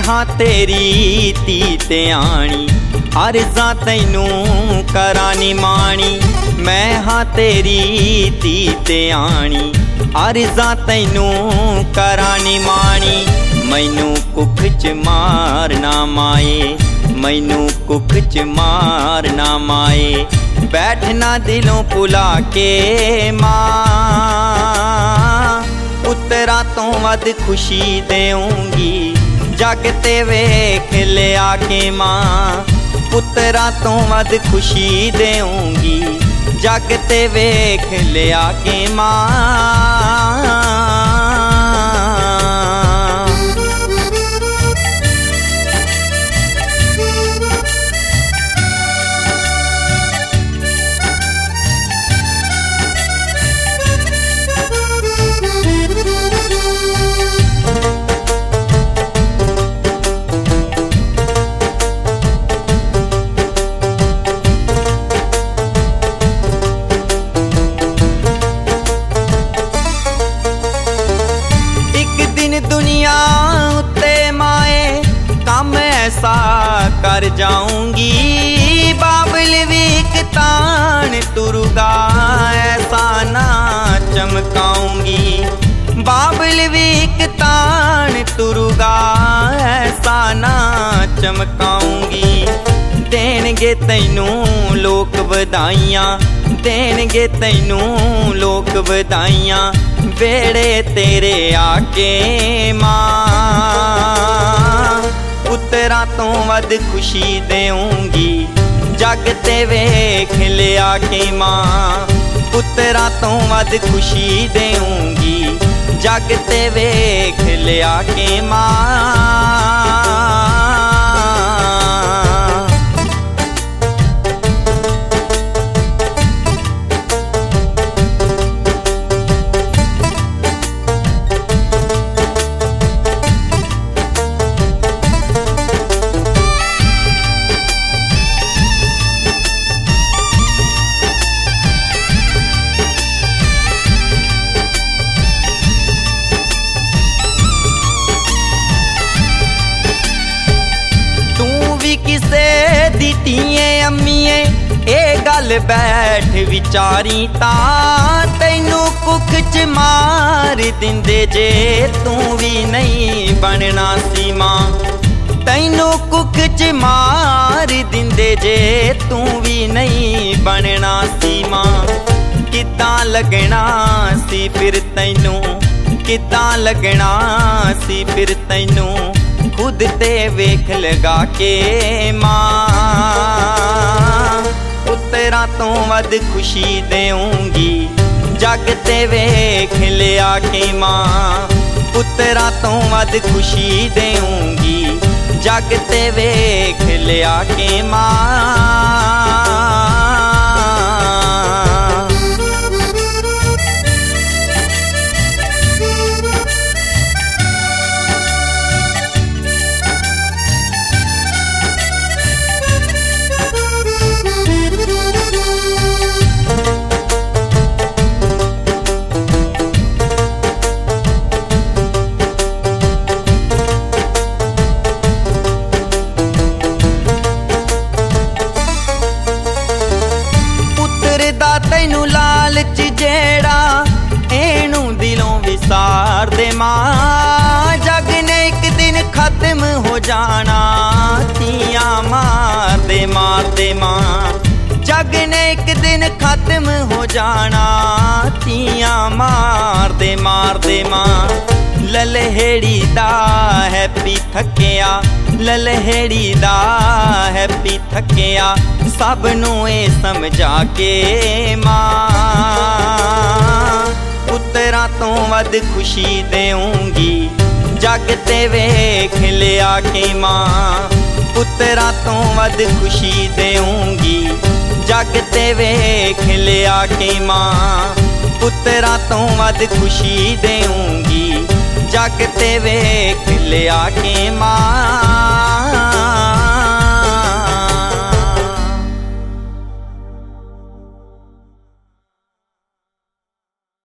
हाँ तेरी धी ध्यानी, अर्ज़ां तैनू करानी माणी। मैं हाँ तेरी धी ध्यानी, अर्ज़ां तैनू करानी माणी। मैनू कुख च मारना माए, मैनू कुख च मारना माए। बैठना दिलों भुला के मां, पुत्तरा तो वध खुशी देऊंगी जग ते वेख लिया के मां। पुत्तरा तो वध खुशी देऊंगी जग ते वेख लिया के मां। दुनिया उत्ते माए काम ऐसा कर जाऊंगी, बाबल भी तान तुरुगा ऐसा ना चमकाऊंगी। बाबल भी तान तुरुगा ऐसा ना चमकाऊंगी। देणगे तैनू लोक बधाइयां, देणगे तैनू लोक बधाइयां। वेड़े तेरे आके मां, पुत्तरा तो वध खुशी देऊंगी जग ते वेख लिया के मां। पुत्तरा तो वध खुशी देऊंगी जग ते वेख लिया के मां। किसे दितिए अम्मीए ए गल बैठ विचारी तां। तैनू कुख च मार दिंदे जे तू भी नहीं बनना सी मां। तैनू कुख च मार दिंदे जे तू भी नहीं बनना सी मां। किद्दां लगना सी फिर तैनू, किद्दां लगना सी फिर तैनू। खुद ते वेख लगा के मां, पुत्तरा तो वध खुशी देऊंगी जग ते वेख लिया के मां। पुत्तरा तो वध खुशी देऊंगी जग ते वेख लिया के मां। तैनू लालच जेड़ा एनू दिलों विसार दे मां। जग ने एक दिन खत्म हो जाना, तियां मार दे मां। जग ने एक दिन खत्म हो जाना, तियां मार दे मां। ललहेड़ी दा हैप्पी थकिया, ललहेड़ी दा हैप्पी थकिया। सब नू ए समझा के मां, पुत्तरा तो वध खुशी देऊंगी जग ते वेख लिया के मां। पुत्तरा तो वध खुशी देऊंगी जग ते वेख लिया के मां। पुत्तरा तो वध खुशी देऊंगी जग ते वेख लिया के मां।